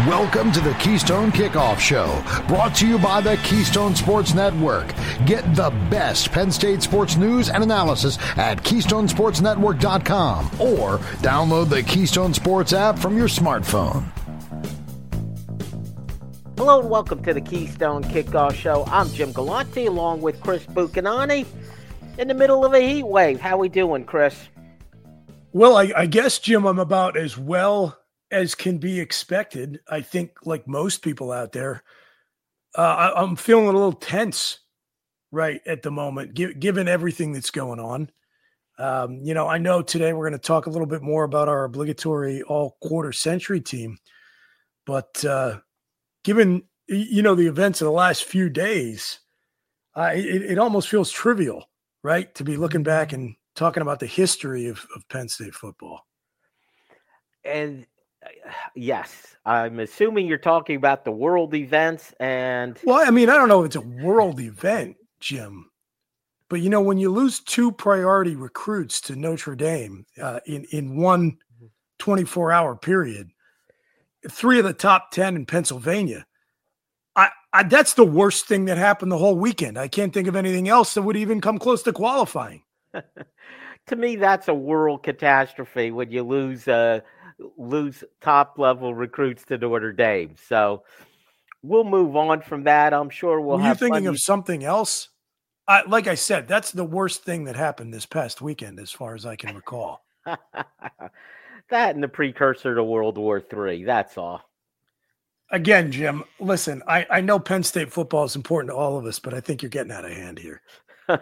Welcome to the Keystone Kickoff Show, brought to you by the Keystone Sports Network. Get the best Penn State sports news and analysis at KeystonesportsNetwork.com or download the Keystone Sports app from your smartphone. Hello and welcome to the Keystone Kickoff Show. I'm Jim Galante along with Chris Buchanani in the middle of a heat wave. How we doing, Chris? Well, I guess, Jim, I'm about as well as can be expected. I think, like most people out there, I'm feeling a little tense right at the moment, given everything that's going on. I know today we're going to talk a little bit more about our obligatory all-quarter century team, but given, the events of the last few days, it almost feels trivial, right, to be looking back and talking about the history of Penn State football. And yes, I'm assuming you're talking about the world events. And well, I mean, I don't know if it's a world event, Jim, but when you lose two priority recruits to Notre Dame in one 24-hour period, 3 of the top 10 in Pennsylvania, that's the worst thing that happened the whole weekend. I can't think of anything else that would even come close to qualifying. To me, that's a world catastrophe when you lose top-level recruits to Notre Dame. So we'll move on from that. I'm sure we'll have. Were you thinking of something else? Like I said, that's the worst thing that happened this past weekend, as far as I can recall. That and the precursor to World War III. That's all. Again, Jim, listen, I know Penn State football is important to all of us, but I think you're getting out of hand here. All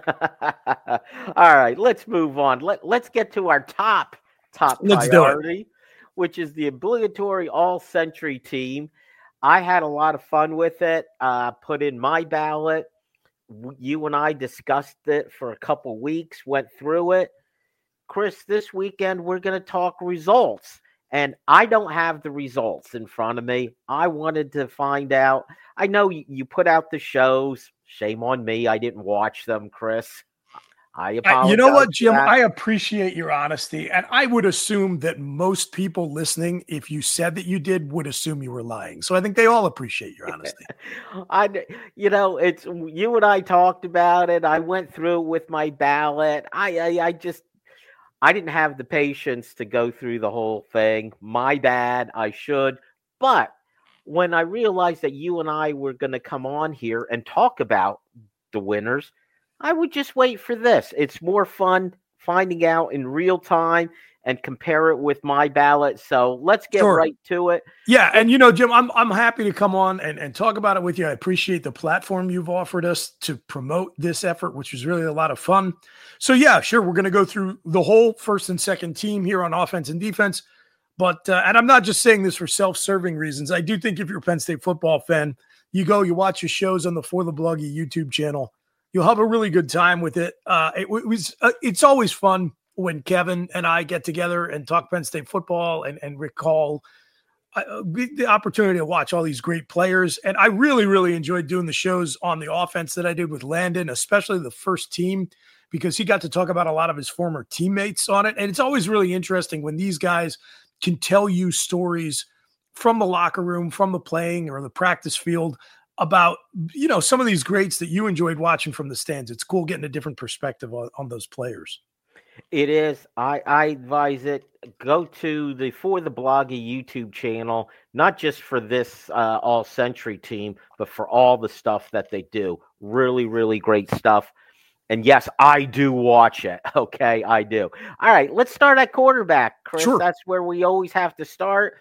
right, let's move on. Let's get to our top priority, which is the obligatory all-century team. I had a lot of fun with it. Put in my ballot. You and I discussed it for a couple weeks, went through it. Chris, this weekend we're going to talk results. And I don't have the results in front of me. I wanted to find out. I know you put out the shows. Shame on me. I didn't watch them, Chris. I apologize. You know what, Jim? I appreciate your honesty. And I would assume that most people listening, if you said that you did, would assume you were lying. So I think they all appreciate your honesty. It's you and I talked about it. I went through with my ballot. I didn't have the patience to go through the whole thing. My bad. I should. But when I realized that you and I were going to come on here and talk about the winners, I would just wait for this. It's more fun finding out in real time and compare it with my ballot. So let's get right to it. Yeah. And, Jim, I'm happy to come on and talk about it with you. I appreciate the platform you've offered us to promote this effort, which was really a lot of fun. So, yeah, sure. We're going to go through the whole first and second team here on offense and defense. But, and I'm not just saying this for self-serving reasons. I do think if you're a Penn State football fan, you watch your shows on the For the Bloggy YouTube channel. You'll have a really good time with it. It's always fun when Kevin and I get together and talk Penn State football and recall the opportunity to watch all these great players. And I really, really enjoyed doing the shows on the offense that I did with Landon, especially the first team, because he got to talk about a lot of his former teammates on it. And it's always really interesting when these guys can tell you stories from the locker room, from the playing or the practice field about, some of these greats that you enjoyed watching from the stands. It's cool getting a different perspective on those players. It is. I advise it. Go to the For the Bloggy YouTube channel, not just for this all-century team, but for all the stuff that they do. Really, really great stuff. And yes, I do watch it. Okay, I do. All right, let's start at quarterback, Chris. Sure. That's where we always have to start.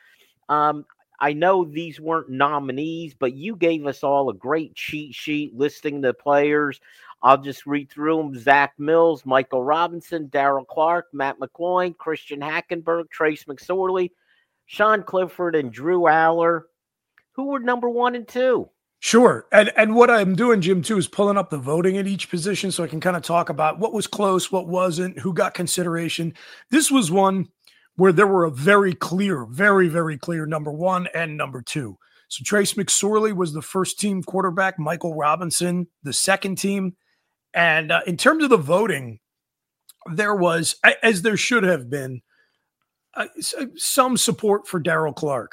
I know these weren't nominees, but you gave us all a great cheat sheet listing the players. I'll just read through them. Zach Mills, Michael Robinson, Darrell Clark, Matt McCloin, Christian Hackenberg, Trace McSorley, Sean Clifford, and Drew Aller. Who were number 1 and 2? Sure. And what I'm doing, Jim, too, is pulling up the voting at each position so I can kind of talk about what was close, what wasn't, who got consideration. This was one where there were a very clear, very, very clear number 1 and number 2. So Trace McSorley was the first team quarterback, Michael Robinson, the second team. And in terms of the voting, there was, as there should have been, some support for Darrell Clark.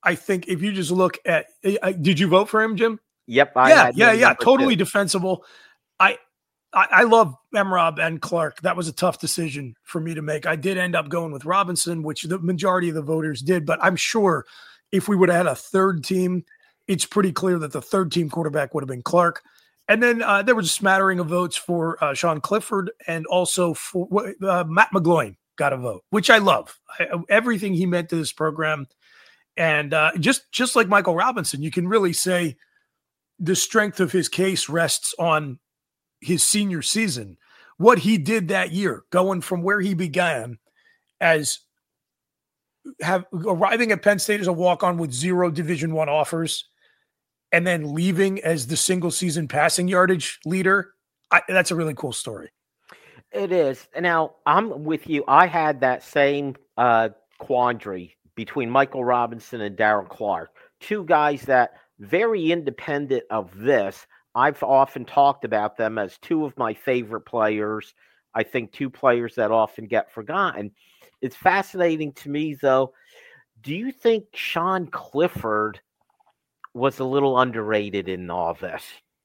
I think if you just look at, did you vote for him, Jim? Yep. Yeah. Totally defensible. I love Emrob and Clark. That was a tough decision for me to make. I did end up going with Robinson, which the majority of the voters did, but I'm sure if we would have had a third team, it's pretty clear that the third team quarterback would have been Clark. And then there was a smattering of votes for Sean Clifford, and also for Matt McGloin got a vote, which I love. Everything he meant to this program. And just like Michael Robinson, you can really say the strength of his case rests on his senior season, what he did that year, going from where he began as arriving at Penn State as a walk-on with 0 Division I offers, and then leaving as the single season passing yardage leader. That's a really cool story. It is. Now, I'm with you. I had that same quandary between Michael Robinson and Darrell Clark, two guys that very independent of this. I've often talked about them as two of my favorite players. I think two players that often get forgotten. It's fascinating to me, though. Do you think Sean Clifford was a little underrated in all this?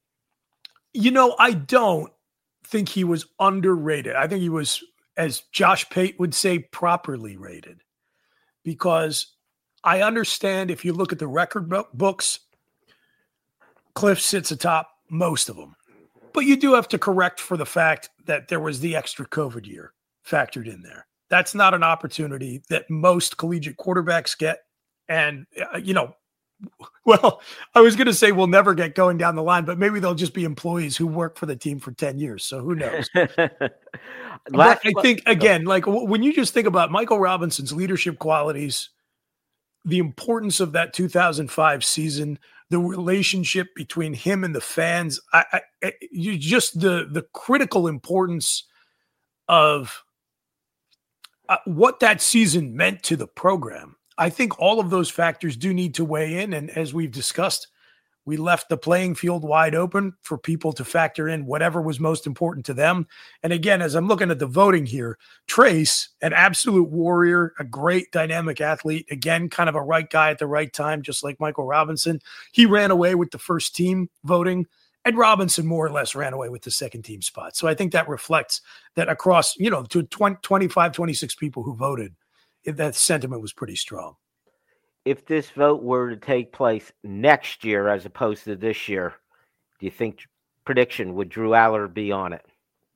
I don't think he was underrated. I think he was, as Josh Pate would say, properly rated. Because I understand if you look at the record books, Cliff sits atop most of them. But you do have to correct for the fact that there was the extra COVID year factored in there. That's not an opportunity that most collegiate quarterbacks get. And, well, I was going to say we'll never get going down the line, but maybe they'll just be employees who work for the team for 10 years. So who knows? But I think, again, like when you just think about Michael Robinson's leadership qualities, the importance of that 2005 season, the relationship between him and the fans, just the critical importance of what that season meant to the program. I think all of those factors do need to weigh in. And as we've discussed, we left the playing field wide open for people to factor in whatever was most important to them. And again, as I'm looking at the voting here, Trace, an absolute warrior, a great dynamic athlete, again, kind of a right guy at the right time, just like Michael Robinson. He ran away with the first team voting, and Robinson more or less ran away with the second team spot. So I think that reflects that across, to 25, 26 people who voted, that sentiment was pretty strong. If this vote were to take place next year as opposed to this year, do you think, prediction, would Drew Aller be on it?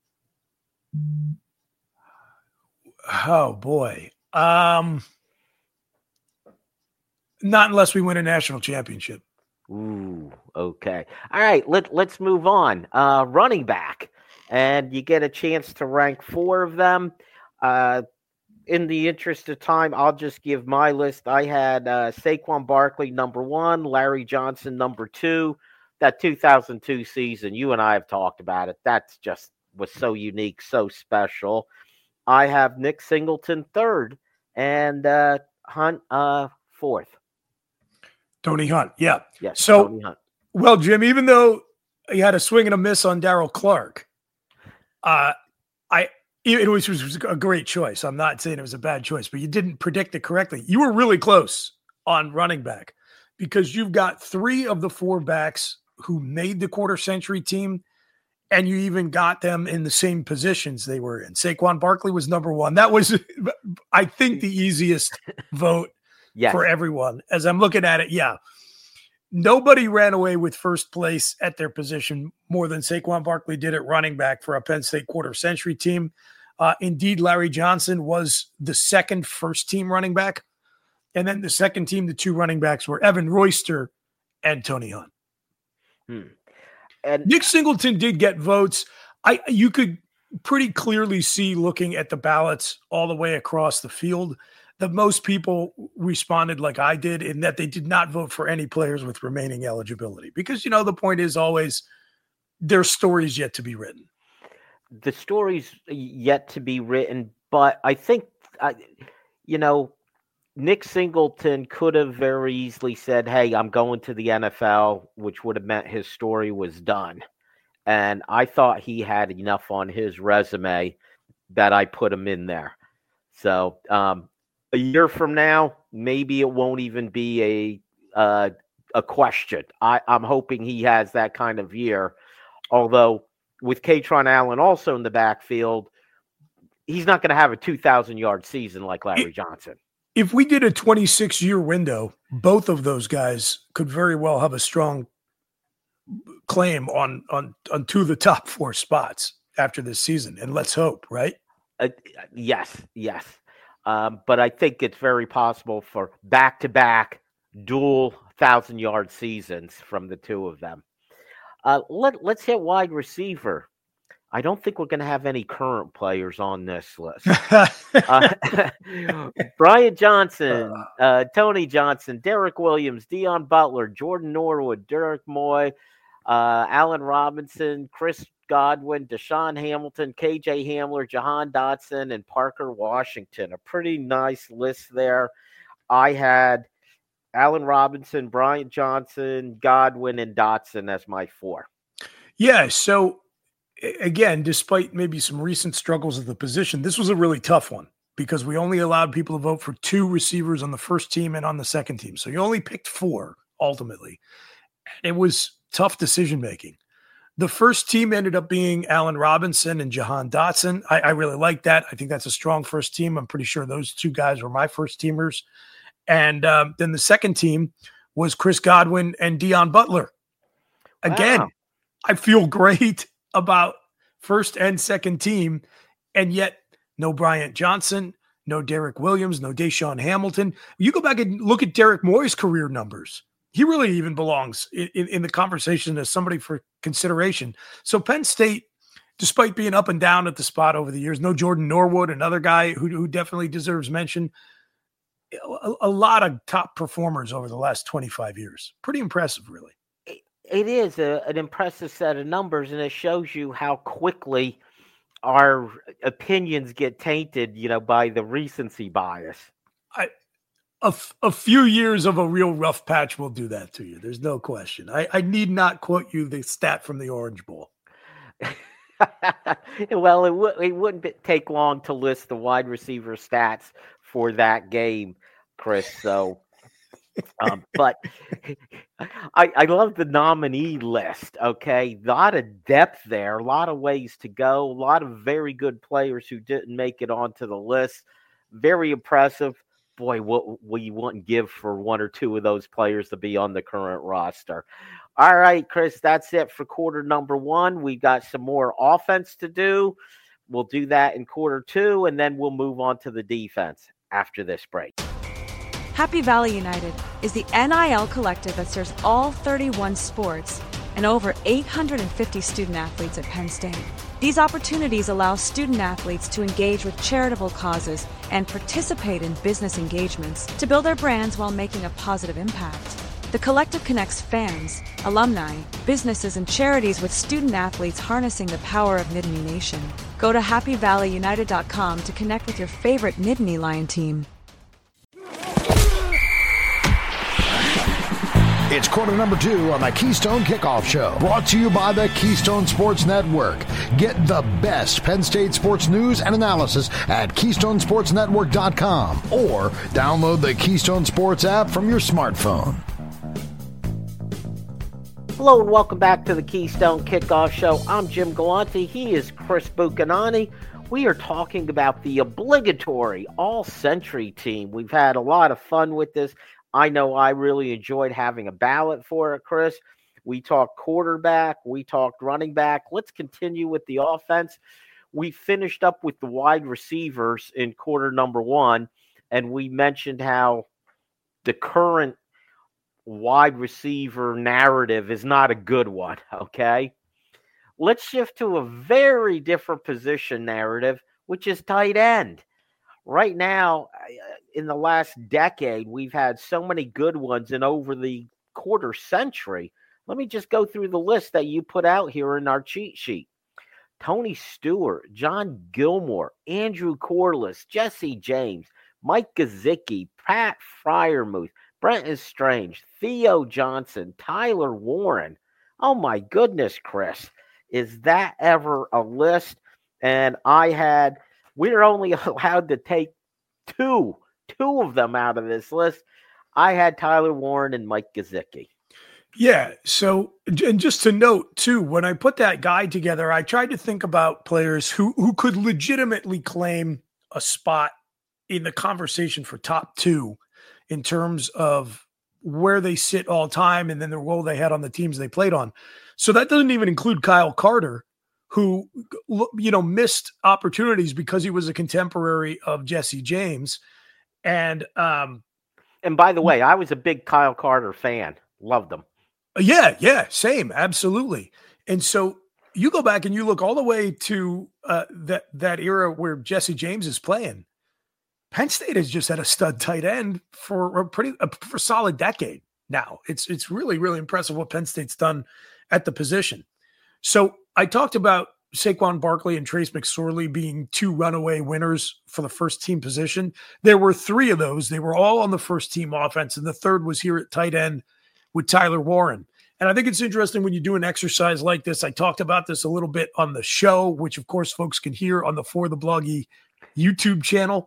Oh, boy. Not unless we win a national championship. Ooh, okay. All right, let's move on. Running back, and you get a chance to rank 4 of them. In the interest of time, I'll just give my list. I had Saquon Barkley number 1, Larry Johnson number 2. That 2002 season, you and I have talked about it. That's just was so unique, so special. I have Nick Singleton 3rd and Hunt 4th. Tony Hunt, yeah. Yes, so, Tony Hunt. Well, Jim, even though you had a swing and a miss on Darrell Clark, it was a great choice. I'm not saying it was a bad choice, but you didn't predict it correctly. You were really close on running back because you've got 3 of the 4 backs who made the quarter century team, and you even got them in the same positions they were in. Saquon Barkley was number 1. That was, I think, the easiest vote for everyone. As I'm looking at it, yeah. Nobody ran away with first place at their position more than Saquon Barkley did at running back for a Penn State quarter century team. Indeed, Larry Johnson was the second first-team running back. And then the second team, the 2 running backs were Evan Royster and Tony Hunt. And Nick Singleton did get votes. You could pretty clearly see, looking at the ballots all the way across the field, that most people responded like I did, in that they did not vote for any players with remaining eligibility. Because, the point is always there's stories yet to be written. The story's yet to be written, but I think, Nick Singleton could have very easily said, hey, I'm going to the NFL, which would have meant his story was done. And I thought he had enough on his resume that I put him in there. So A year from now, maybe it won't even be a question. I'm hoping he has that kind of year. Although with Katron Allen also in the backfield, he's not going to have a 2,000-yard season like Larry Johnson. If we did a 26-year window, both of those guys could very well have a strong claim on two of the top 4 spots after this season. And let's hope, right? Yes. But I think it's very possible for back-to-back dual 1,000-yard seasons from the two of them. Let's hit wide receiver. I don't think we're going to have any current players on this list. Brian Johnson, Tony Johnson, Derek Williams, Dion Butler, Jordan Norwood, Derek Moy, Allen Robinson, Chris Godwin, Deshaun Hamilton, KJ Hamler, Jahan Dotson, and Parker Washington. A pretty nice list there. I had Allen Robinson, Brian Johnson, Godwin, and Dotson as my 4. Yeah, so again, despite maybe some recent struggles at the position, this was a really tough one because we only allowed people to vote for 2 receivers on the first team and on the second team. So you only picked 4 ultimately. It was tough decision-making. The first team ended up being Allen Robinson and Jahan Dotson. I really like that. I think that's a strong first team. I'm pretty sure those 2 guys were my first teamers. And then the second team was Chris Godwin and Dion Butler. Again, wow. I feel great about first and second team, and yet no Bryant Johnson, no Derek Williams, no Deshaun Hamilton. You go back and look at Derek Moy's career numbers. He really even belongs in the conversation as somebody for consideration. So Penn State, despite being up and down at the spot over the years, no Jordan Norwood, another guy who definitely deserves mention. A lot of top performers over the last 25 years. Pretty impressive, really. It is an impressive set of numbers, and it shows you how quickly our opinions get tainted, by the recency bias. A few years of a real rough patch will do that to you. There's no question. I need not quote you the stat from the Orange Bowl. Well, it wouldn't take long to list the wide receiver stats for that game, Chris. So, but I love the nominee list. Okay, a lot of depth there, a lot of ways to go, a lot of very good players who didn't make it onto the list. Very impressive. Boy, what we wouldn't give for 1 or 2 of those players to be on the current roster. All right, Chris, that's it for quarter number 1. We've got some more offense to do. We'll do that in quarter 2, and then we'll move on to the defense after this break. Happy Valley United is the NIL collective that serves all 31 sports and over 850 student athletes at Penn State. These opportunities allow student athletes to engage with charitable causes and participate in business engagements to build their brands while making a positive impact. The collective connects fans, alumni, businesses, and charities with student athletes harnessing the power of Nittany Nation. Go to happyvalleyunited.com to connect with your favorite Nittany Lion team. It's quarter number 2 on the Keystone Kickoff Show, brought to you by the Keystone Sports Network. Get the best Penn State sports news and analysis at KeystonesportsNetwork.com or download the Keystone Sports app from your smartphone. Hello and welcome back to the Keystone Kickoff Show. I'm Jim Galante. He is Chris Buchanani. We are talking about the obligatory all-century team. We've had a lot of fun with this. I know I really enjoyed having a ballot for it, Chris. We talked quarterback. We talked running back. Let's continue with the offense. We finished up with the wide receivers in quarter number 1, and we mentioned how the current wide receiver narrative is not a good one, okay? Let's shift to a very different position narrative, which is tight end. Right now, in the last decade, we've had so many good ones, and over the quarter century, let me just go through the list that you put out here in our cheat sheet. Tony Stewart, John Gilmore, Andrew Corliss, Jesse James, Mike Gesicki, Pat Freiermuth, Brenton Strange, Theo Johnson, Tyler Warren. Oh my goodness, Chris. Is that ever a list? And we're only allowed to take two two of them out of this list. I had Tyler Warren and Mike Gesicki. Yeah. So, and just to note too, when I put that guide together, I tried to think about players who could legitimately claim a spot in the conversation for top two in terms of where they sit all time and then the role they had on the teams they played on. So that doesn't even include Kyle Carter, who, missed opportunities because he was a contemporary of Jesse James. And by the way, I was a big Kyle Carter fan. Loved him. Yeah, same. Absolutely. And so you go back and you look all the way to that era where Jesse James is playing. Penn State has just had a stud tight end for a solid decade now. It's really, really impressive what Penn State's done at the position. So I talked about Saquon Barkley and Trace McSorley being two runaway winners for the first team position. There were three of those. They were all on the first team offense, and the third was here at tight end with Tyler Warren. And I think it's interesting when you do an exercise like this. I talked about this a little bit on the show, which of course folks can hear on the For the Bloggy YouTube channel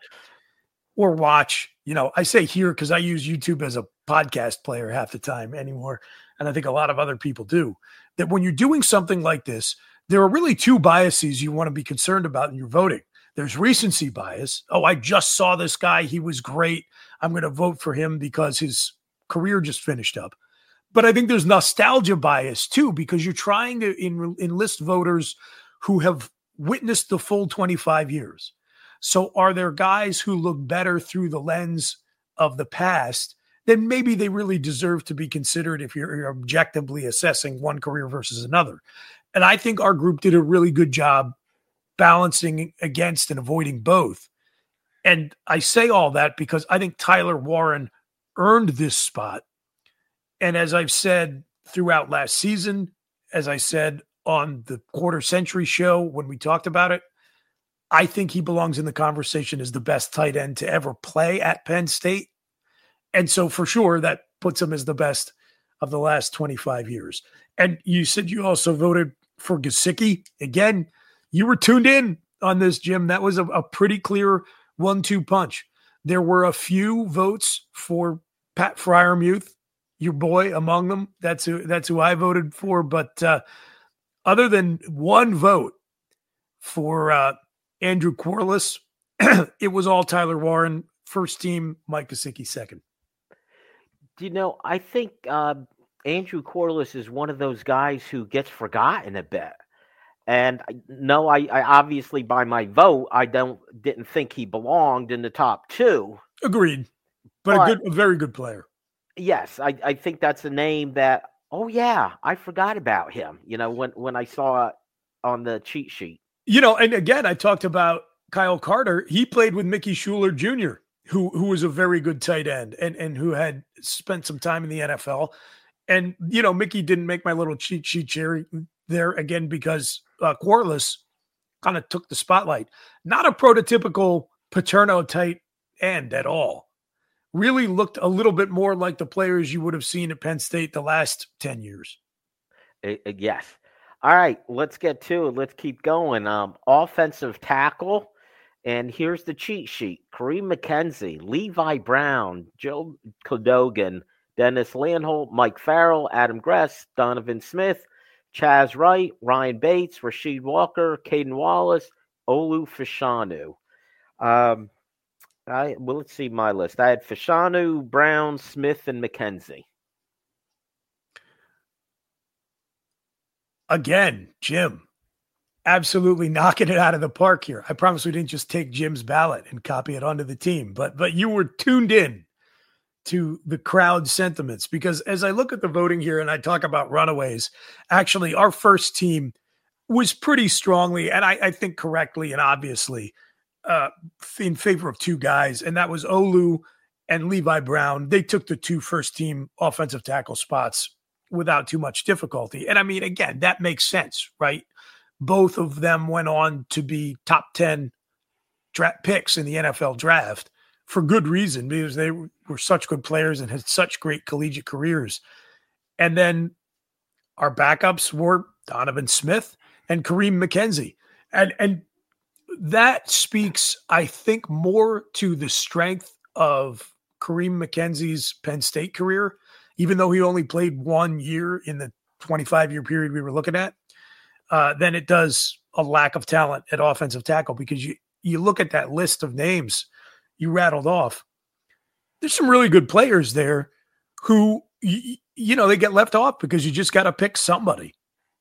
or watch. I say here because I use YouTube as a podcast player half the time anymore. And I think a lot of other people do. That when you're doing something like this, there are really two biases you want to be concerned about in your voting. There's recency bias. Oh, I just saw this guy. He was great. I'm going to vote for him because his career just finished up. But I think there's nostalgia bias too, because you're trying to enlist voters who have witnessed the full 25 years. So are there guys who look better through the lens of the past? Then maybe they really deserve to be considered if you're objectively assessing one career versus another. And I think our group did a really good job balancing against and avoiding both. And I say all that because I think Tyler Warren earned this spot. And as I've said throughout last season, as I said on the Quarter Century show when we talked about it, I think he belongs in the conversation as the best tight end to ever play at Penn State. And so for sure, that puts him as the best of the last 25 years. And you said you also voted for Gesicki. Again, you were tuned in on this, Jim. That was a pretty clear 1-2 punch. There were a few votes for Pat Freiermuth, your boy among them. That's who I voted for. But other than one vote for Andrew Quarles, it was all Tyler Warren, first team, Mike Gesicki, second. I think Andrew Quarles is one of those guys who gets forgotten a bit. And no, I obviously by my vote, I didn't think he belonged in the top two. Agreed. But a very good player. Yes, I think that's a name that, oh yeah, I forgot about him, when I saw it on the cheat sheet. And again, I talked about Kyle Carter. He played with Mickey Schuler Jr., who was a very good tight end and who had spent some time in the NFL. And, Mickey didn't make my little cheat sheet there again because Quarles kind of took the spotlight. Not a prototypical Paterno tight end at all. Really looked a little bit more like the players you would have seen at Penn State the last 10 years. Yes. All right, let's get to it. Let's keep going. Offensive tackle. And here's the cheat sheet. Kareem McKenzie, Levi Brown, Joe Cadogan, Dennis Landholt, Mike Farrell, Adam Gress, Donovan Smith, Chaz Wright, Ryan Bates, Rasheed Walker, Caden Wallace, Olu Fashanu. Let's see my list. I had Fashanu, Brown, Smith, and McKenzie. Again, Jim, absolutely knocking it out of the park here. I promise we didn't just take Jim's ballot and copy it onto the team, but you were tuned in to the crowd sentiments, because as I look at the voting here and I talk about runaways, actually our first team was pretty strongly, and I think correctly and obviously, in favor of two guys, and that was Olu and Levi Brown. They took the two first team offensive tackle spots without too much difficulty. And I mean, again, that makes sense, right? Both of them went on to be top 10 draft picks in the NFL draft for good reason, because they were such good players and had such great collegiate careers. And then our backups were Donovan Smith and Kareem McKenzie. And that speaks, I think, more to the strength of Kareem McKenzie's Penn State career, even though he only played 1 year in the 25-year period we were looking at, than it does a lack of talent at offensive tackle. Because you look at that list of names you rattled off, there's some really good players there who, they get left off because you just got to pick somebody.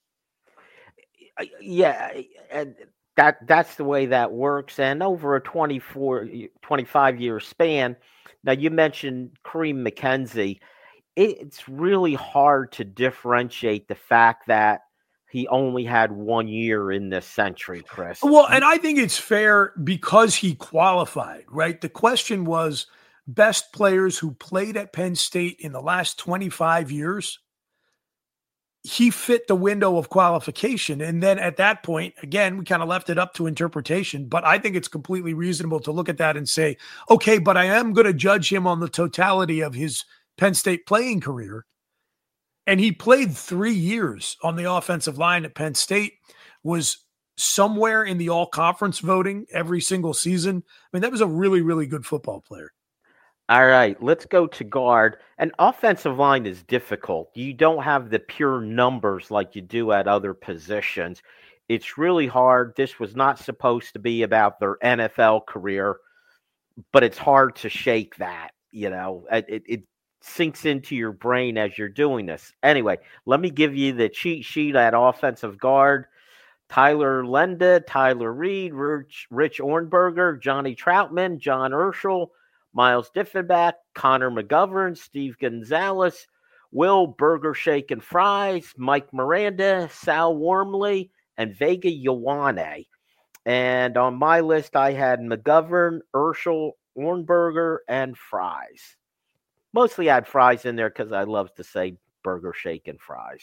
Yeah, and that's the way that works. And over a 25-year span, now you mentioned Kareem McKenzie, it's really hard to differentiate the fact that he only had 1 year in this century, Chris. Well, and I think it's fair because he qualified, right? The question was best players who played at Penn State in the last 25 years. He fit the window of qualification. And then at that point, again, we kind of left it up to interpretation, but I think it's completely reasonable to look at that and say, okay, but I am going to judge him on the totality of his Penn State playing career. And he played 3 years on the offensive line at Penn State, was somewhere in the all-conference voting every single season. I mean, that was a really, really good football player. All right, let's go to guard. An offensive line is difficult. You don't have the pure numbers like you do at other positions. It's really hard. This was not supposed to be about their NFL career, but it's hard to shake that. It sinks into your brain as you're doing this. Anyway, let me give you the cheat sheet at offensive guard. Tyler Lenda, Tyler Reed, Rich Ornberger, Johnny Troutman, John Urschel, Miles Diffenbach, Connor McGovern, Steve Gonzalez, Will Burger Shake and Fries, Mike Miranda, Sal Wormley, and Vega Ioane. And on my list, I had McGovern, Urschel, Ornberger, and Fries. Mostly I had Fries in there because I love to say Burger Shake and Fries.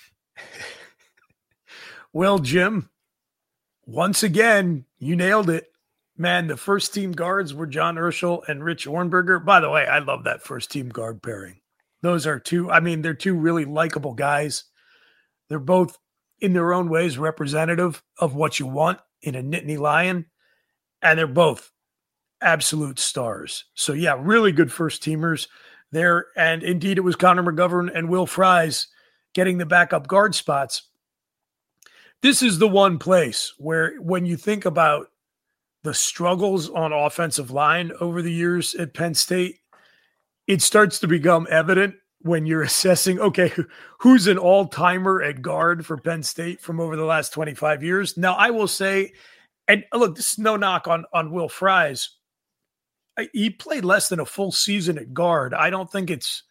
Well, Jim, once again, you nailed it. Man, the first team guards were John Urschel and Rich Ornberger. By the way, I love that first team guard pairing. Those are they're two really likable guys. They're both in their own ways representative of what you want in a Nittany Lion. And they're both absolute stars. So yeah, really good first teamers there. And indeed it was Connor McGovern and Will Fries getting the backup guard spots. This is the one place where when you think about the struggles on offensive line over the years at Penn State, it starts to become evident when you're assessing, okay, who's an all-timer at guard for Penn State from over the last 25 years. Now, I will say, and look, this is no knock on Will Fries. He played less than a full season at guard. I don't think it's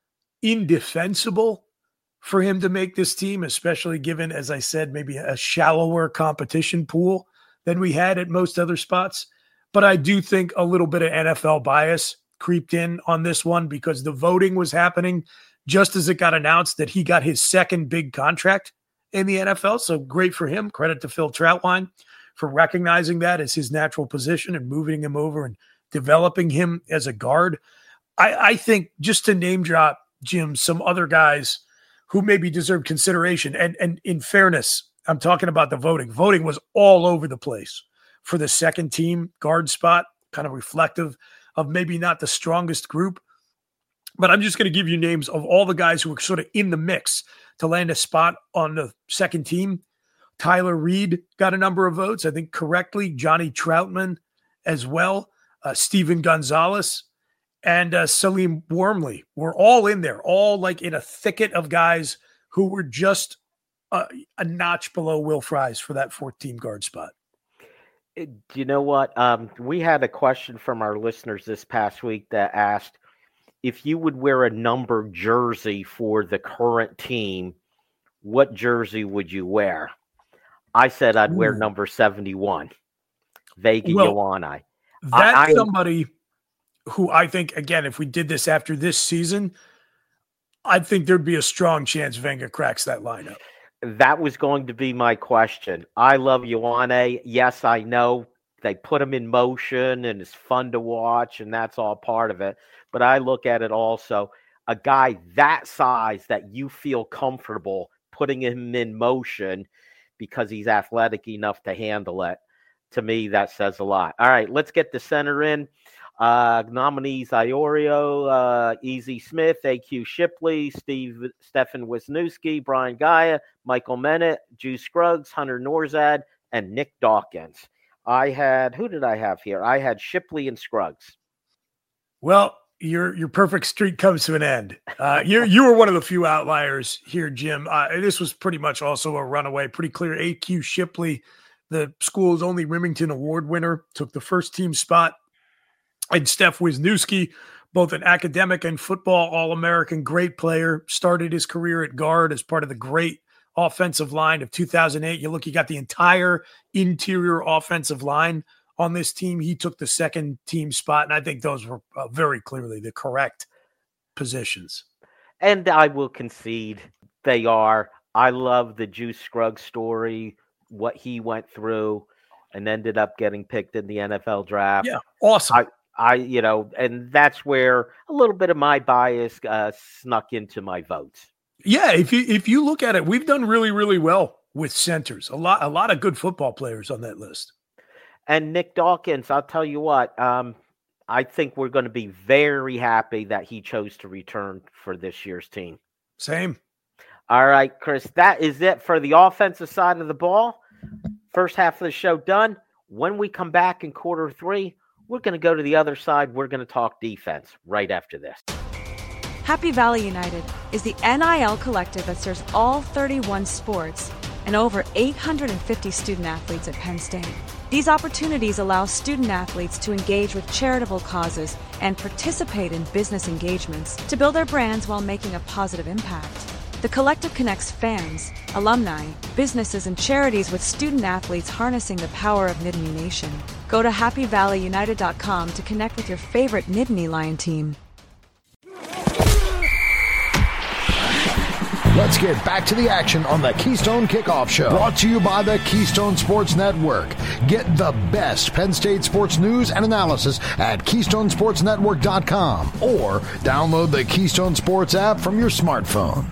indefensible for him to make this team, especially given, as I said, maybe a shallower competition pool than we had at most other spots. But I do think a little bit of NFL bias creeped in on this one because the voting was happening just as it got announced that he got his second big contract in the NFL. So great for him. Credit to Phil Trautwein for recognizing that as his natural position and moving him over and developing him as a guard. I think just to name drop, Jim, some other guys who maybe deserve consideration. And in fairness, I'm talking about the voting. Voting was all over the place for the second team guard spot, kind of reflective of maybe not the strongest group. But I'm just going to give you names of all the guys who were sort of in the mix to land a spot on the second team. Tyler Reed got a number of votes, I think correctly. Johnny Troutman as well. Steven Gonzalez and Salim Wormley were all in there, all like in a thicket of guys who were just a notch below Will Fries for that 14 guard spot. Do you know what? We had a question from our listeners this past week that asked if you would wear a numbered jersey for the current team, what jersey would you wear? I said I'd wear number 71, Vega Ioane. That's somebody who I think, again, if we did this after this season, I think there'd be a strong chance Wenger cracks that lineup. That was going to be my question. I love Ioane. Yes, I know they put him in motion and it's fun to watch and that's all part of it. But I look at it also, a guy that size that you feel comfortable putting him in motion because he's athletic enough to handle it. To me, that says a lot. All right, let's get the center in. Nominees Iorio, Easy Smith, A.Q. Shipley, Stefan Wisniewski, Brian Gaia, Michael Mennett, Juice Scruggs, Hunter Norzad, and Nick Dawkins. Who did I have here? I had Shipley and Scruggs. Well, your perfect streak comes to an end. You were one of the few outliers here, Jim. This was pretty much also a runaway, pretty clear. A.Q. Shipley, the school's only Remington Award winner, took the first team spot. And Steph Wisniewski, both an academic and football All-American, great player, started his career at guard as part of the great offensive line of 2008. You got the entire interior offensive line on this team. He took the second team spot, and I think those were very clearly the correct positions. And I will concede they are. I love the Juice Scruggs story, what he went through and ended up getting picked in the NFL draft. Yeah, awesome. And that's where a little bit of my bias snuck into my votes. Yeah, if you look at it, we've done really, really well with centers. A lot of good football players on that list. And Nick Dawkins, I'll tell you what, I think we're going to be very happy that he chose to return for this year's team. Same. All right, Chris, that is it for the offensive side of the ball. First half of the show done. When we come back in quarter three, we're going to go to the other side. We're going to talk defense right after this. Happy Valley United is the NIL collective that serves all 31 sports and over 850 student athletes at Penn State. These opportunities allow student athletes to engage with charitable causes and participate in business engagements to build their brands while making a positive impact. The collective connects fans, alumni, businesses, and charities with student athletes harnessing the power of Nittany Nation. Go to happyvalleyunited.com to connect with your favorite Nittany Lion team. Let's get back to the action on the Keystone Kickoff Show. Brought to you by the Keystone Sports Network. Get the best Penn State sports news and analysis at KeystoneSportsNetwork.com or download the Keystone Sports app from your smartphone.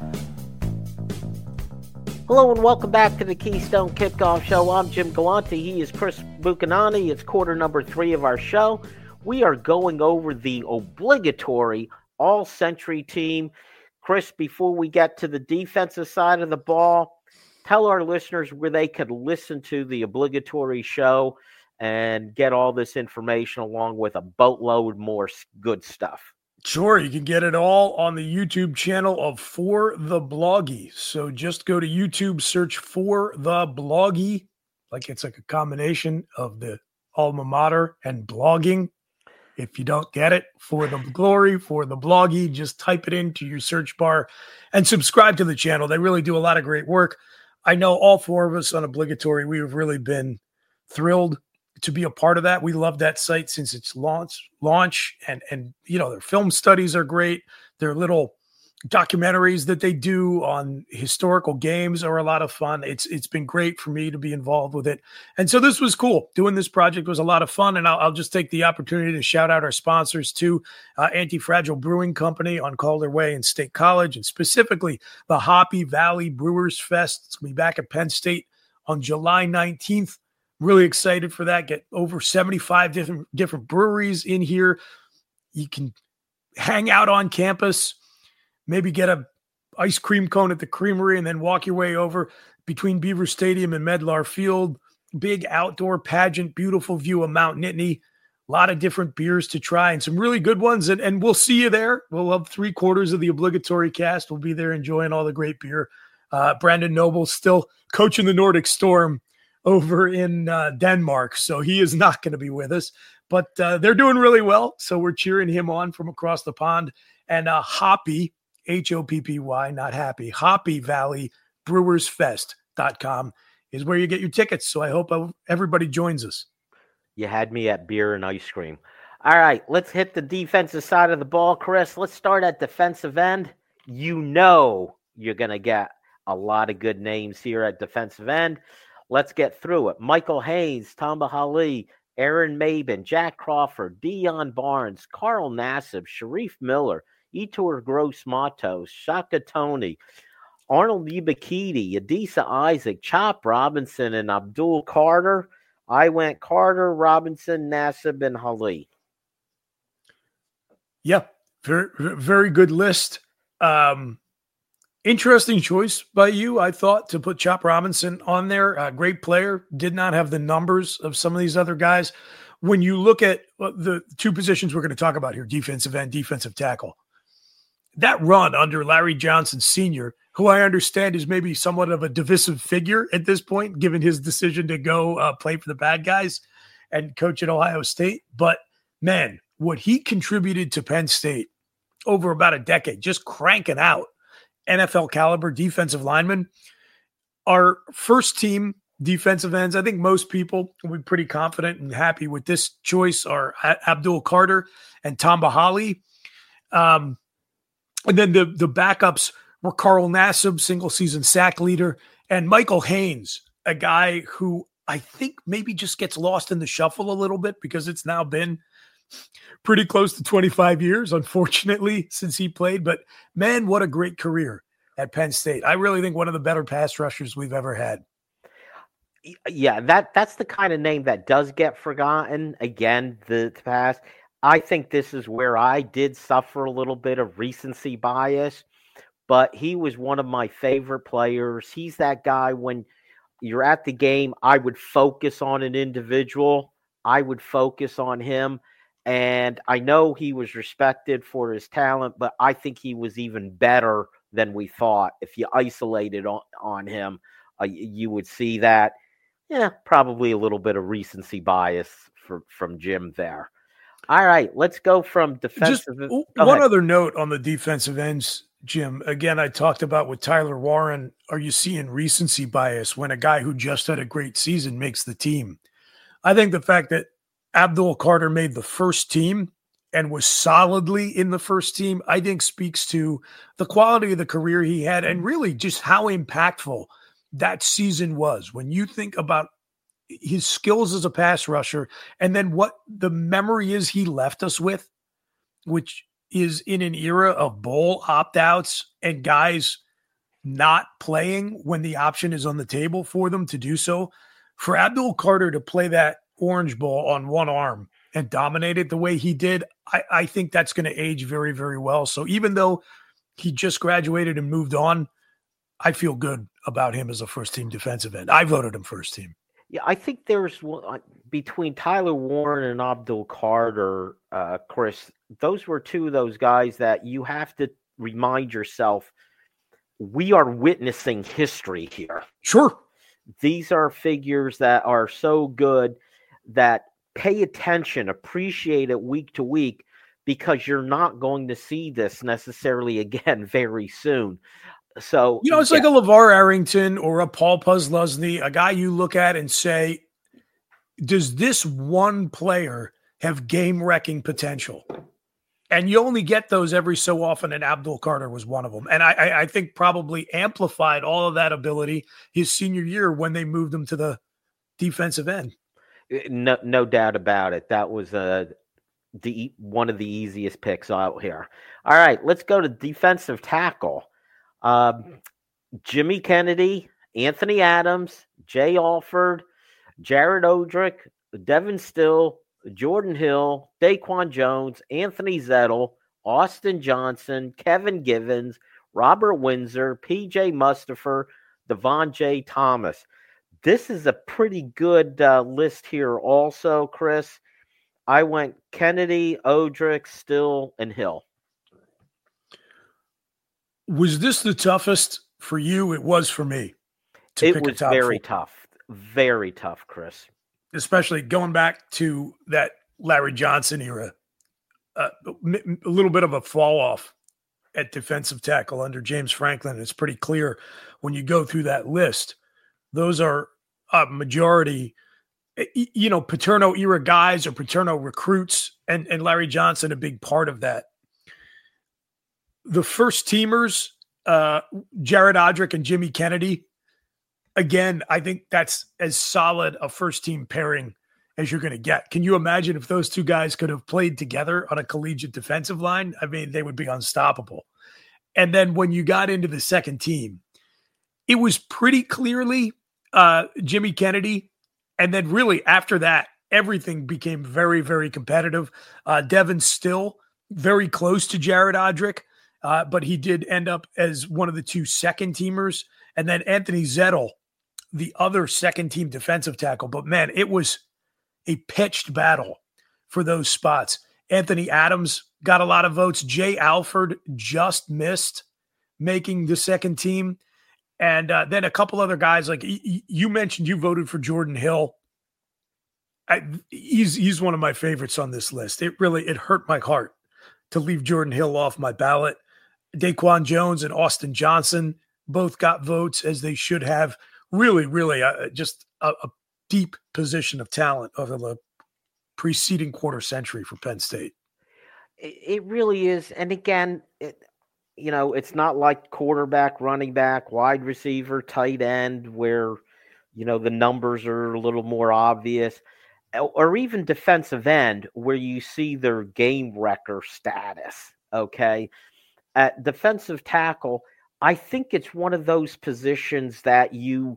Hello and welcome back to the Keystone Kickoff Show. I'm Jim Galante. He is Chris Buchanani. It's quarter number 3 of our show. We are going over the obligatory all-century team. Chris, before we get to the defensive side of the ball, tell our listeners where they could listen to the obligatory show and get all this information along with a boatload more good stuff. Sure, you can get it all on the YouTube channel of For the Bloggy. So just go to YouTube, search For the Bloggy, like it's like a combination of the alma mater and blogging. If you don't get it, For the Glory, For the Bloggy, just type it into your search bar and subscribe to the channel. They really do a lot of great work. I know all 4 of us on Obligatory, we have really been thrilled to be a part of that. We love that site since its launch and their film studies are great. Their little documentaries that they do on historical games are a lot of fun. It's been great for me to be involved with it. And so this was cool. Doing this project was a lot of fun. And I'll just take the opportunity to shout out our sponsors too. Anti-Fragile Brewing Company on Calder Way and State College, and specifically the Happy Valley Brewers Fest. It's going to be back at Penn State on July 19th. Really excited for that. Get over 75 different breweries in here. You can hang out on campus, maybe get a ice cream cone at the creamery and then walk your way over between Beaver Stadium and Medlar Field. Big outdoor pageant, beautiful view of Mount Nittany. A lot of different beers to try and some really good ones. And we'll see you there. We'll have 3/4 of the obligatory cast. We'll be there enjoying all the great beer. Brandon Noble's still coaching the Nordic Storm over in Denmark, so he is not going to be with us. But they're doing really well, so we're cheering him on from across the pond. And Hoppy, Hoppy, not happy, Happy Valley BrewersFest.com is where you get your tickets. So I hope everybody joins us. You had me at beer and ice cream. All right, let's hit the defensive side of the ball, Chris. Let's start at defensive end. You know you're going to get a lot of good names here at defensive end. Let's get through it. Michael Hayes, Tamba Hali, Aaron Maben, Jack Crawford, Dion Barnes, Carl Nassib, Sharif Miller, Etor Gross-Matos, Shaka Tony, Arnold Yubakidi, Adisa Isaac, Chop Robinson, and Abdul Carter. I went Carter, Robinson, Nassib, and Hali. Yeah, very, very good list. Interesting choice by you, I thought, to put Chop Robinson on there. Great player. Did not have the numbers of some of these other guys. When you look at the two positions we're going to talk about here, defensive end, defensive tackle, that run under Larry Johnson Sr., who I understand is maybe somewhat of a divisive figure at this point, given his decision to go play for the bad guys and coach at Ohio State. But, man, what he contributed to Penn State over about a decade, just cranking out NFL caliber defensive linemen. Our first team defensive ends, I think most people will be pretty confident and happy with this choice, are Abdul Carter and Tamba Hali. And then the backups were Carl Nassib, single season sack leader, and Michael Haynes, a guy who I think maybe just gets lost in the shuffle a little bit because it's now been pretty close to 25 years, unfortunately, since he played. But, man, what a great career at Penn State. I really think one of the better pass rushers we've ever had. Yeah, that's the kind of name that does get forgotten. Again, the past. I think this is where I did suffer a little bit of recency bias, but he was one of my favorite players. He's that guy when you're at the game, I would focus on an individual. I would focus on him. And I know he was respected for his talent, but I think he was even better than we thought. If you isolated on him, you would see that. Yeah, probably a little bit of recency bias from Jim there. All right, let's go from defensive. Just one other note on the defensive ends, Jim. Again, I talked about with Tyler Warren. Are you seeing recency bias when a guy who just had a great season makes the team? I think the fact that Abdul Carter made the first team and was solidly in the first team, I think speaks to the quality of the career he had and really just how impactful that season was. When you think about his skills as a pass rusher and then what the memory is he left us with, which is in an era of bowl opt-outs and guys not playing when the option is on the table for them to do so. For Abdul Carter to play that Orange Bowl on one arm and dominate it the way he did, I think that's going to age very, very well. So even though he just graduated and moved on, I feel good about him as a first-team defensive end. I voted him first team. Yeah, I think there's between Tyler Warren and Abdul Carter, Chris, those were two of those guys that you have to remind yourself, we are witnessing history here. Sure. These are figures that are so good that pay attention, appreciate it week to week, because you're not going to see this necessarily again very soon. So, it's like a LeVar Arrington or a Paul Posluszny, a guy you look at and say, does this one player have game-wrecking potential? And you only get those every so often, and Abdul Carter was one of them. And I think probably amplified all of that ability his senior year when they moved him to the defensive end. No doubt about it. That was one of the easiest picks out here. All right, let's go to defensive tackle. Jimmy Kennedy, Anthony Adams, Jay Alford, Jared Odrick, Devin Still, Jordan Hill, Daquan Jones, Anthony Zettel, Austin Johnson, Kevin Givens, Robert Windsor, PJ Mustipher, Devon J. Thomas. This is a pretty good list here also, Chris. I went Kennedy, Odrick, Still, and Hill. Was this the toughest for you? It was for me. It was very tough. Very tough, Chris. Especially going back to that Larry Johnson era. A little bit of a fall off at defensive tackle under James Franklin. It's pretty clear when you go through that list. Those are a majority, Paterno era guys or Paterno recruits, and Larry Johnson a big part of that. The first teamers, Jared Odrick and Jimmy Kennedy, again, I think that's as solid a first team pairing as you're going to get. Can you imagine if those two guys could have played together on a collegiate defensive line? I mean, they would be unstoppable. And then when you got into the second team, it was pretty clearly Jimmy Kennedy. And then really after that, everything became very, very competitive. Devin Still very close to Jared Odrick, but he did end up as one of the 2 second teamers. And then Anthony Zettel, the other second team defensive tackle. But man, it was a pitched battle for those spots. Anthony Adams got a lot of votes. Jay Alford just missed making the second team. And then a couple other guys, like you mentioned, you voted for Jordan Hill. He's one of my favorites on this list. It hurt my heart to leave Jordan Hill off my ballot. Daquan Jones and Austin Johnson both got votes, as they should have. Really, just a deep position of talent over the preceding quarter century for Penn State. It really is. And again, it's not like quarterback, running back, wide receiver, tight end, where, the numbers are a little more obvious, or even defensive end, where you see their game wrecker status. Okay. At defensive tackle, I think it's one of those positions that you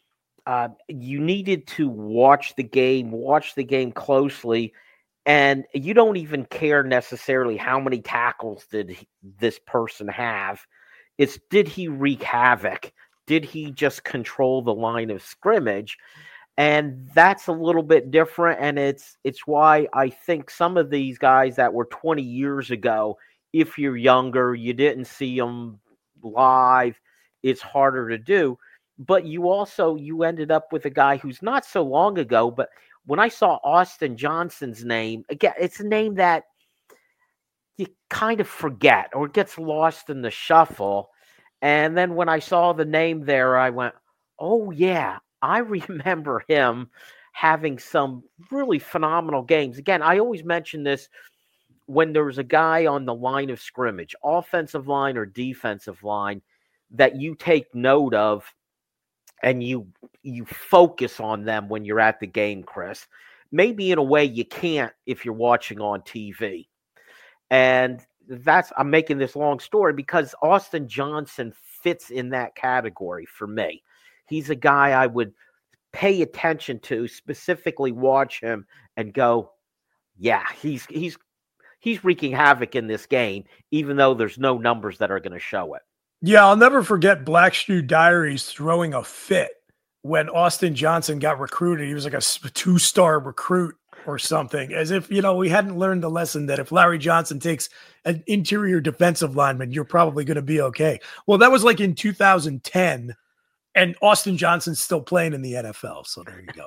needed to watch the game closely, and you don't even care necessarily how many tackles did this person have. It's, did he wreak havoc? Did he just control the line of scrimmage? And that's a little bit different, and it's why I think some of these guys that were 20 years ago, if you're younger, you didn't see them live, it's harder to do. But you ended up with a guy who's not so long ago, but when I saw Austin Johnson's name, again, it's a name that you kind of forget or gets lost in the shuffle. And then when I saw the name there, I went, oh yeah, I remember him having some really phenomenal games. Again, I always mention this when there's a guy on the line of scrimmage, offensive line or defensive line, that you take note of and you focus on them when you're at the game, Chris. Maybe in a way you can't if you're watching on TV. And I'm making this long story because Austin Johnson fits in that category for me. He's a guy I would pay attention to, specifically watch him and go, yeah, he's wreaking havoc in this game, even though there's no numbers that are going to show it. Yeah, I'll never forget Black Shoe Diaries throwing a fit when Austin Johnson got recruited. He was like a 2-star recruit or something, as if, we hadn't learned the lesson that if Larry Johnson takes an interior defensive lineman, you're probably going to be okay. Well, that was like in 2010, and Austin Johnson's still playing in the NFL. So there you go.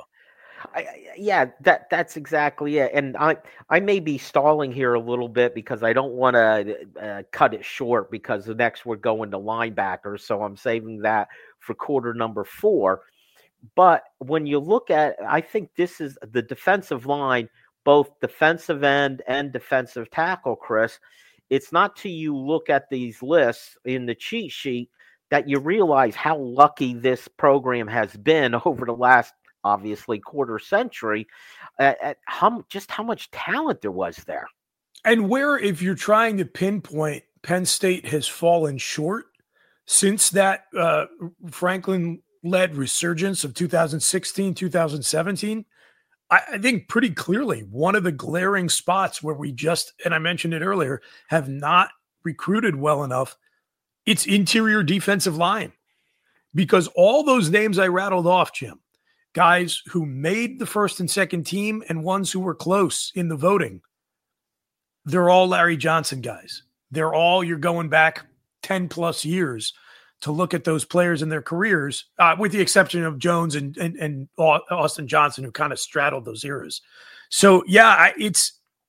That's exactly it. And I may be stalling here a little bit because I don't want to cut it short, because the next we're going to linebackers. So I'm saving that for quarter number 4. But when you look at, I think this is the defensive line, both defensive end and defensive tackle, Chris. It's not till you look at these lists in the cheat sheet that you realize how lucky this program has been over the last, obviously, quarter century, at how much talent there was there. And where, if you're trying to pinpoint, Penn State has fallen short since that Franklin-led resurgence of 2016, 2017, I think pretty clearly one of the glaring spots where we just, and I mentioned it earlier, have not recruited well enough, it's interior defensive line. Because all those names I rattled off, Jim, guys who made the first and second team and ones who were close in the voting, they're all Larry Johnson guys. They're all, you're going back 10 plus years to look at those players in their careers, with the exception of Jones and Austin Johnson, who kind of straddled those eras. So yeah, it's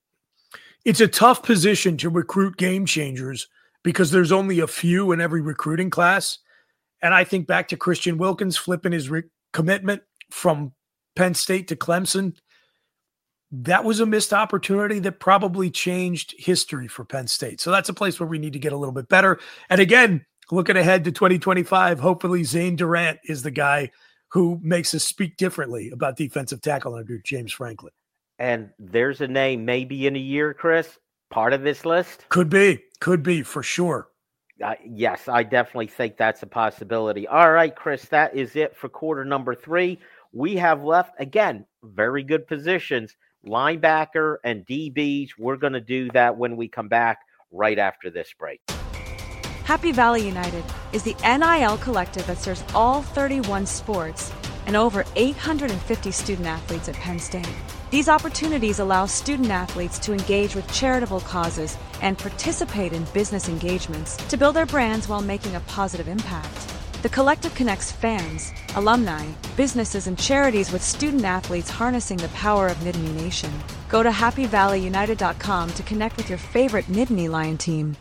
a tough position to recruit game changers because there's only a few in every recruiting class. And I think back to Christian Wilkins flipping his commitment from Penn State to Clemson. That was a missed opportunity that probably changed history for Penn State. So that's a place where we need to get a little bit better. And again, looking ahead to 2025, hopefully Zane Durant is the guy who makes us speak differently about defensive tackle under James Franklin. And there's a name maybe in a year, Chris, part of this list. Could be for sure. Yes, I definitely think that's a possibility. All right, Chris, that is it for quarter number 3. We have left, again, very good positions. linebacker, and DBs. We're going to do that when we come back right after this break. Happy Valley United is the NIL collective that serves all 31 sports and over 850 student athletes at Penn State. These opportunities allow student athletes to engage with charitable causes and participate in business engagements to build their brands while making a positive impact. The collective connects fans, alumni, businesses, and charities with student athletes harnessing the power of Nittany Nation. Go to happyvalleyunited.com to connect with your favorite Nittany Lion team.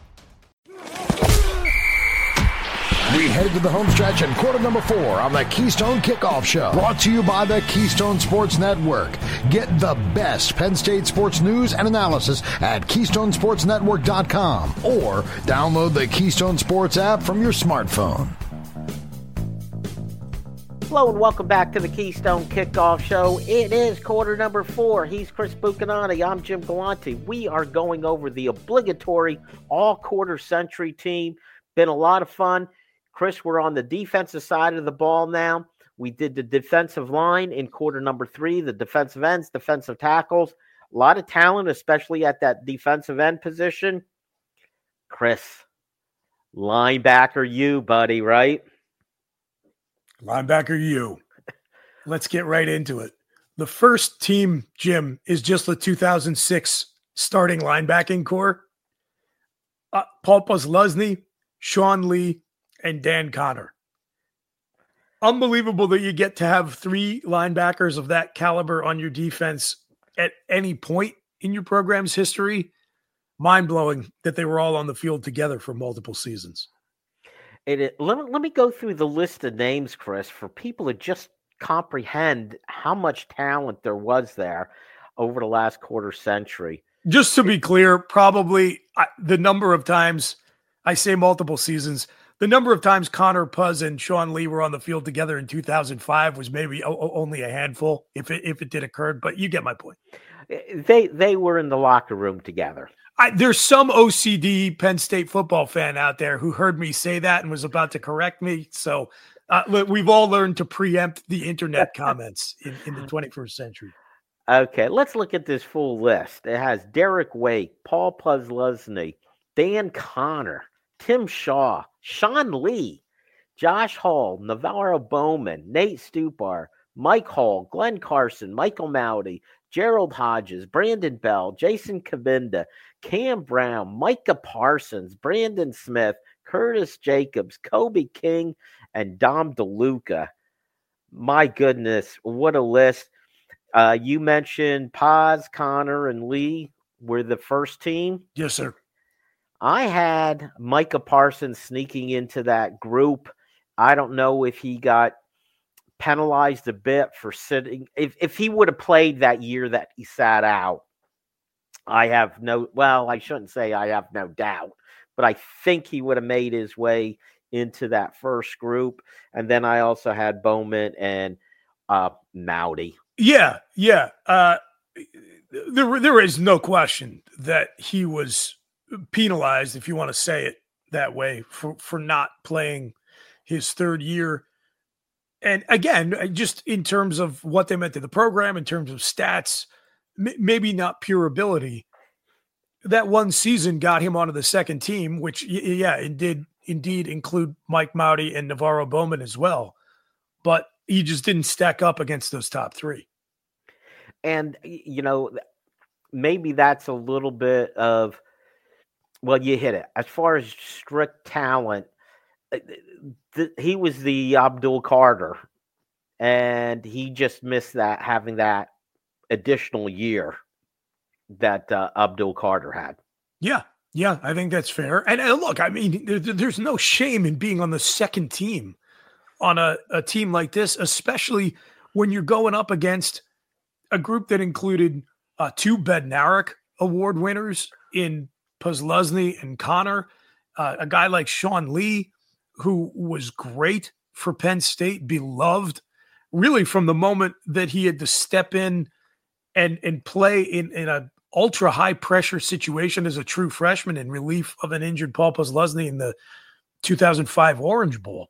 We head to the home stretch and quarter number 4 on the Keystone Kickoff Show. Brought to you by the Keystone Sports Network. Get the best Penn State sports news and analysis at KeystoneSportsNetwork.com or download the Keystone Sports app from your smartphone. Hello and welcome back to the Keystone Kickoff Show. It is quarter number 4. He's Chris Buchanani. I'm Jim Galante. We are going over the obligatory all-quarter century team. Been a lot of fun. Chris, we're on the defensive side of the ball now. We did the defensive line in quarter number 3, the defensive ends, defensive tackles. A lot of talent, especially at that defensive end position. Chris, linebacker you, buddy, right? Linebacker you. Let's get right into it. The first team, Jim, is just the 2006 starting linebacking core. Paul Posluszny, Sean Lee, and Dan Connor. Unbelievable that you get to have 3 linebackers of that caliber on your defense at any point in your program's history. Mind-blowing that they were all on the field together for multiple seasons. Let me go through the list of names, Chris, for people to just comprehend how much talent there was there over the last quarter century. Just to be clear, probably the number of times, I say multiple seasons, the number of times Connor Puz and Sean Lee were on the field together in 2005 was maybe only a handful, if it did occur. But you get my point. They were in the locker room together. There's some OCD Penn State football fan out there who heard me say that and was about to correct me. So we've all learned to preempt the internet comments in the 21st century. Okay, let's look at this full list. It has Derek Wake, Paul Posluszny, Dan Connor, Tim Shaw, Sean Lee, Josh Hall, Navarro Bowman, Nate Stupar, Mike Hall, Glenn Carson, Michael Mowdy, Gerald Hodges, Brandon Bell, Jason Kabinda, Cam Brown, Micah Parsons, Brandon Smith, Curtis Jacobs, Kobe King, and Dom DeLuca. My goodness, what a list. You mentioned Paz, Connor, and Lee were the first team. Yes, sir. I had Micah Parsons sneaking into that group. I don't know if he got penalized a bit for sitting. If he would have played that year that he sat out, I shouldn't say I have no doubt, but I think he would have made his way into that first group. And then I also had Bowman and Mowdy. Yeah. There is no question that he was penalized, if you want to say it that way, for not playing his third year. And again, just in terms of what they meant to the program, in terms of stats, maybe not pure ability, that one season got him onto the second team, which, it did indeed include Mike Mowdy and Navarro Bowman as well. But he just didn't stack up against those top 3. And, maybe that's a little bit of, well, you hit it. As far as strict talent, he was the Abdul Carter, and he just missed that, having that additional year that Abdul Carter had. Yeah, I think that's fair. And look, I mean, there's no shame in being on the second team on a team like this, especially when you're going up against a group that included 2 Bednarik Award winners in Posluszny and Connor, a guy like Sean Lee, who was great for Penn State, beloved really from the moment that he had to step in and play in a ultra high pressure situation as a true freshman in relief of an injured Paul Posluszny in the 2005 Orange Bowl.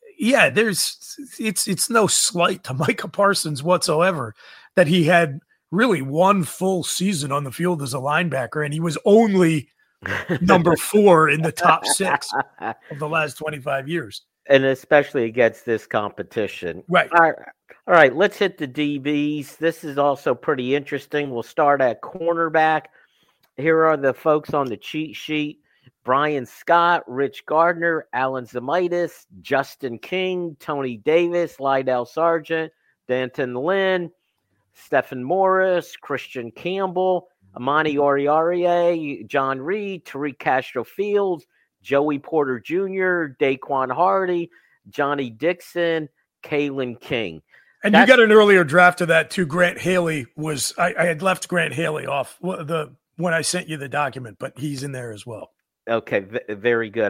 It's no slight to Micah Parsons whatsoever that he had really one full season on the field as a linebacker, and he was only number 4 in the top 6 of the last 25 years. And especially against this competition. Right. All right, let's hit the DBs. This is also pretty interesting. We'll start at cornerback. Here are the folks on the cheat sheet. Brian Scott, Rich Gardner, Alan Zamitis, Justin King, Tony Davis, Lydell Sargent, Danton Lynn, Stephen Morris, Christian Campbell, Amani Oriarie, John Reed, Tariq Castro-Fields, Joey Porter Jr., Daquan Hardy, Johnny Dixon, Kalen King. And you got an earlier draft of that too. Grant Haley was – I had left Grant Haley off when I sent you the document, but he's in there as well. Okay, very good.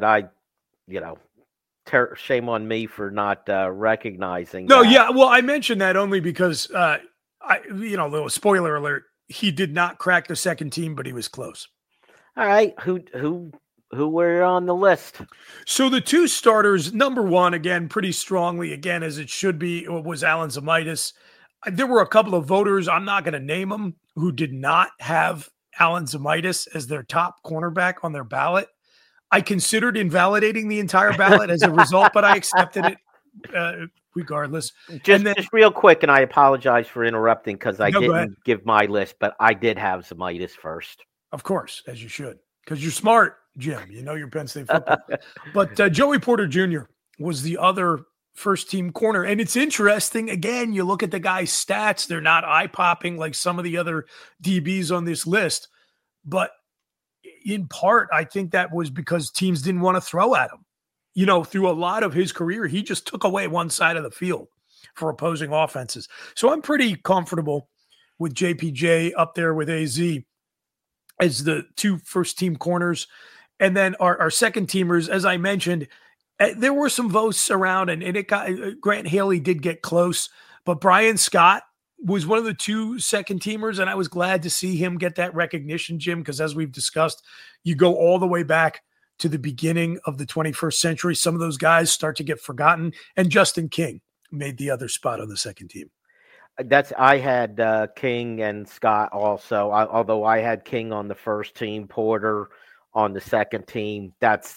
Shame on me for not recognizing that. Yeah. Well, I mentioned that only because, little spoiler alert, he did not crack the second team, but he was close. All right, who were on the list? So the 2 starters, number 1, again, pretty strongly, again, as it should be, was Alan Zamitis. There were a couple of voters, I'm not going to name them, who did not have Alan Zamitis as their top cornerback on their ballot. I considered invalidating the entire ballot as a result, but I accepted it regardless. Just real quick, and I apologize for interrupting because I didn't give my list, but I did have Zamitis first. Of course, as you should, because you're smart, Jim. You know your Penn State football. But Joey Porter Jr. was the other first-team corner. And it's interesting, again, you look at the guy's stats, they're not eye-popping like some of the other DBs on this list. But in part, I think that was because teams didn't want to throw at him. Through a lot of his career, he just took away one side of the field for opposing offenses. So I'm pretty comfortable with JPJ up there with AZ as the 2 first-team corners. And then our second teamers, as I mentioned, there were some votes around, and it got Grant Haley did get close, but Brian Scott was one of the 2 second teamers, and I was glad to see him get that recognition, Jim, because as we've discussed, you go all the way back to the beginning of the 21st century. Some of those guys start to get forgotten, and Justin King made the other spot on the second team. I had King and Scott also, although I had King on the first team, Porter on the second team.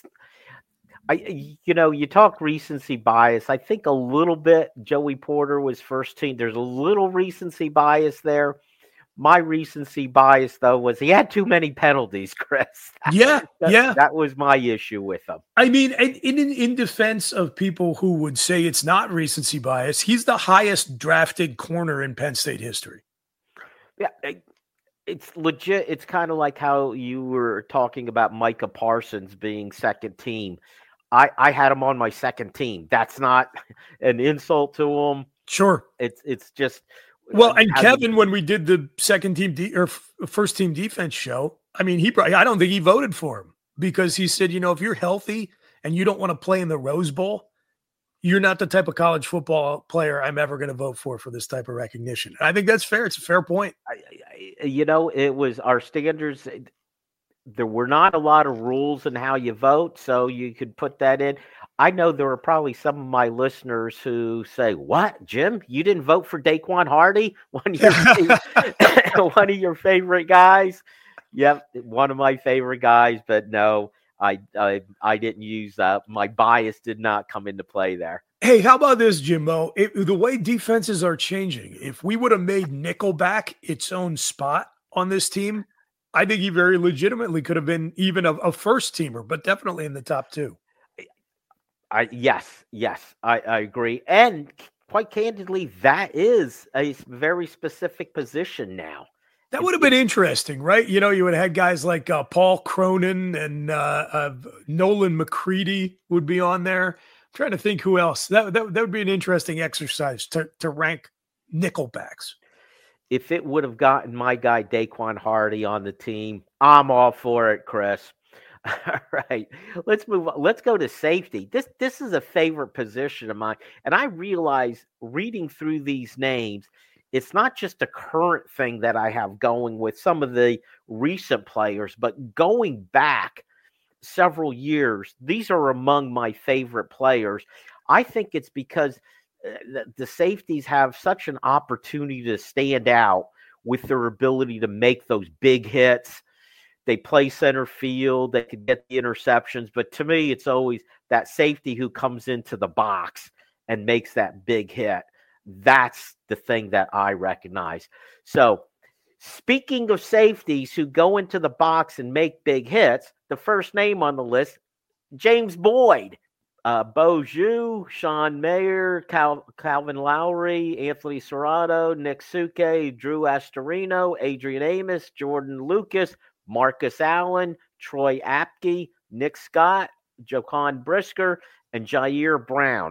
You talk recency bias. I think a little bit Joey Porter was first team. There's a little recency bias there. My recency bias, though, was he had too many penalties, Chris. That was my issue with him. I mean, in defense of people who would say it's not recency bias, he's the highest drafted corner in Penn State history. Yeah, it's legit. It's kind of like how you were talking about Micah Parsons being second team. I had him on my second team. That's not an insult to him. Sure. It's just. Well, and Kevin, when we did the second team or first team defense show, I mean, I don't think he voted for him because he said, if you're healthy and you don't want to play in the Rose Bowl, you're not the type of college football player I'm ever going to vote for this type of recognition. And I think that's fair. It's a fair point. It was our standards. There were not a lot of rules in how you vote, so you could put that in. I know there are probably some of my listeners who say, "What, Jim? You didn't vote for Daquan Hardy, one of your favorite guys?" Yep, one of my favorite guys, but no, I didn't use my bias did not come into play there. Hey, how about this, Jimbo? The way defenses are changing, if we would have made Nickelback its own spot on this team, I think he very legitimately could have been even a first teamer, but definitely in the top 2. Yes, I agree. And quite candidly, that is a very specific position now. That would have been interesting, right? You would have had guys like Paul Cronin and Nolan McCready would be on there. I'm trying to think who else. That would be an interesting exercise to rank Nickelbacks. If it would have gotten my guy Daquan Hardy on the team, I'm all for it, Chris. All right, let's move on. Let's go to safety. This is a favorite position of mine. And I realize reading through these names, it's not just a current thing that I have going with some of the recent players, but going back several years, these are among my favorite players. I think it's because the safeties have such an opportunity to stand out with their ability to make those big hits. They play center field. They could get the interceptions. But to me, it's always that safety who comes into the box and makes that big hit. That's the thing that I recognize. So speaking of safeties who go into the box and make big hits, the first name on the list, James Boyd. Bo Zhu, Sean Mayer, Calvin Lowry, Anthony Serrato, Nick Suke, Drew Astorino, Adrian Amos, Jordan Lucas, Marcus Allen, Troy Apke, Nick Scott, Jaquan Brisker, and Jair Brown.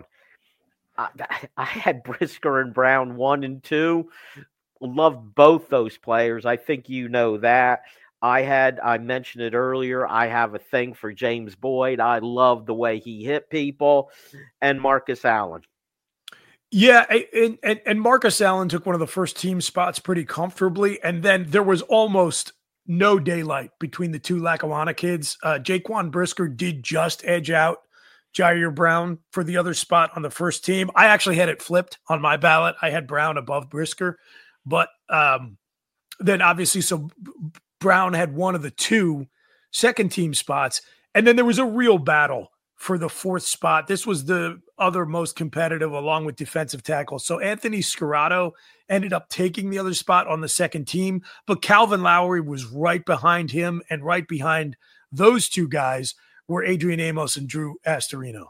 I had Brisker and Brown 1 and 2. Loved both those players. I think you know that. I mentioned it earlier, I have a thing for James Boyd. I love the way he hit people. And Marcus Allen. Yeah, and Marcus Allen took one of the first team spots pretty comfortably, and then there was almost no daylight between the two Lackawanna kids. Jaquan Brisker did just edge out Jair Brown for the other spot on the first team. I actually had it flipped on my ballot. I had Brown above Brisker, but then obviously, so Brown had one of the two second team spots, and then there was a real battle for the fourth spot. This was the other most competitive along with defensive tackle. So Anthony Serrato ended up taking the other spot on the second team, but Calvin Lowry was right behind him, and right behind those two guys were Adrian Amos and Drew Astorino.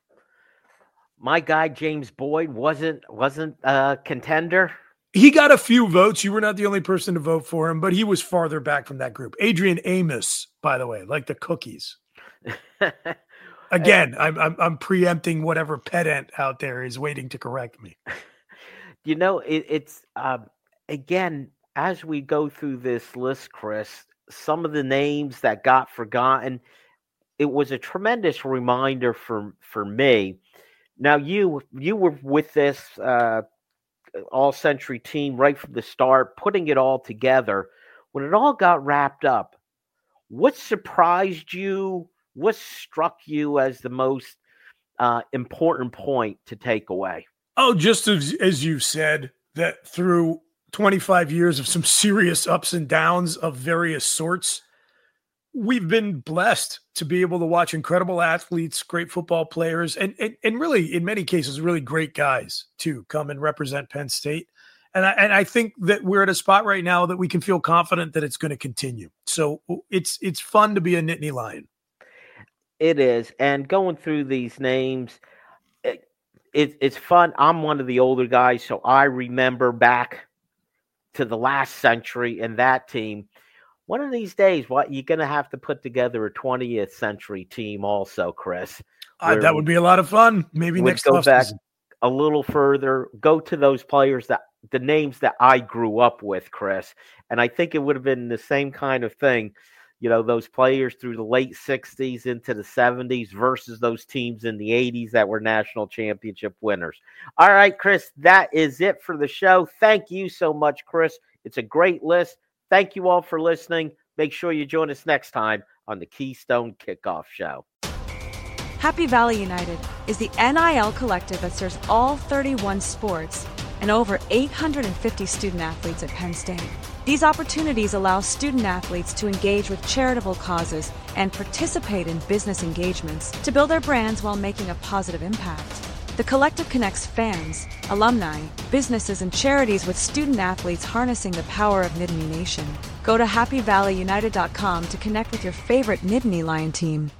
My guy, James Boyd, wasn't a contender. He got a few votes. You were not the only person to vote for him, but he was farther back from that group. Adrian Amos, by the way, like the cookies. Again, I'm preempting whatever pedant out there is waiting to correct me. You know, it's again, as we go through this list, Chris, some of the names that got forgotten, it was a tremendous reminder for me. Now, you were with this all-century team right from the start, putting it all together. When it all got wrapped up, what surprised you? What struck you as the most important point to take away? Oh, just as you said, that through 25 years of some serious ups and downs of various sorts, we've been blessed to be able to watch incredible athletes, great football players, and really, in many cases, really great guys to come and represent Penn State. And I think that we're at a spot right now that we can feel confident that it's going to continue. So it's fun to be a Nittany Lion. It is. And going through these names, it's fun. I'm one of the older guys, so I remember back to the last century and that team. One of these days, you're going to have to put together a 20th century team also, Chris. That would be a lot of fun. Maybe next go back a little further, go to those players, the names that I grew up with, Chris. And I think it would have been the same kind of thing, you know, those players through the late 60s into the 70s versus those teams in the 80s that were national championship winners. All right, Chris, that is it for the show. Thank you so much, Chris. It's a great list. Thank you all for listening. Make sure you join us next time on the Keystone Kickoff Show. Happy Valley United is the NIL collective that serves all 31 sports and over 850 student athletes at Penn State. These opportunities allow student athletes to engage with charitable causes and participate in business engagements to build their brands while making a positive impact. The collective connects fans, alumni, businesses, and charities with student athletes harnessing the power of Nittany Nation. Go to happyvalleyunited.com to connect with your favorite Nittany Lion team.